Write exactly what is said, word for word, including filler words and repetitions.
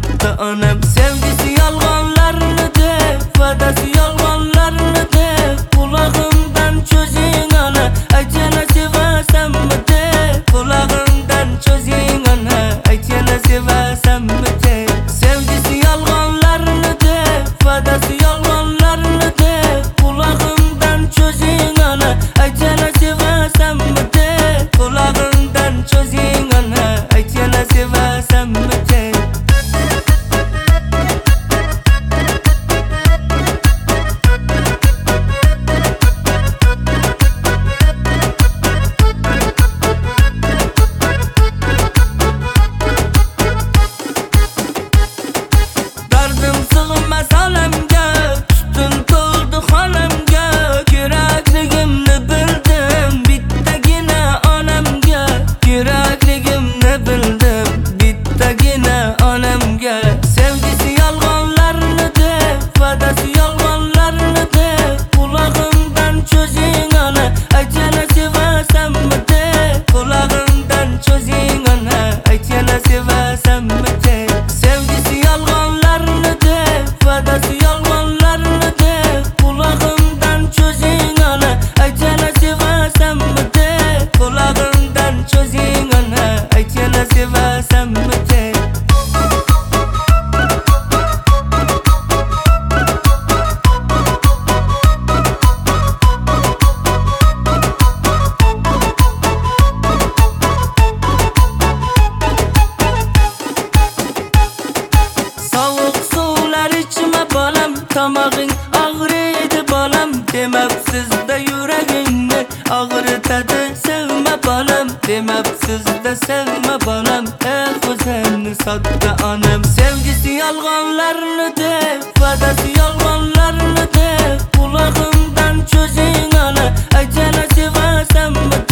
sattı anam. Sevgisi yalganlarını de, vadası yalganlarını de. Kulağımdan çözün ana, aytana sevasem mi de. Kulağımdan çözün ana, aytana sevasem mi de. Sevgisi yalganlarını de, vadası yalganlarını de. Kulağımdan çözün ana, aytana sevasem mi de. Kulağımdan çözün ana, aytana sevasem mi de. Dardım sığmaz alemga, tutun to'ldi xolamga. Kerakligimni bildim, bittagina onamga. Kerakligimni bildim, bittagina onamga. Sevgisi yolg'onlarni de, vadasi yolg'onlarni de. Kulağımdan çözün ana, aytana sevasem mi de. Kulağımdan çözün ana, aytana sevasem mi de. Sevgisi yolg'onlarni de, vadasi yolg'onlarni de. Kulağımdan çözün ana, aytana sevasem mi de. Kulağımdan çözün ana, aytana sevasem mi de. Sovuq suvlar içme balam, tamog'ing og'riydi balam. Demabsiz-da yuragingni og'ritadi sevme balam. Demabsiz-da sevme balam, eh o'zimni sotdi onam. Sevgisi yolg'onlarni de, vadasi yolg'onlarni de. Kulağımdan çözün ana, aytana sevasem mi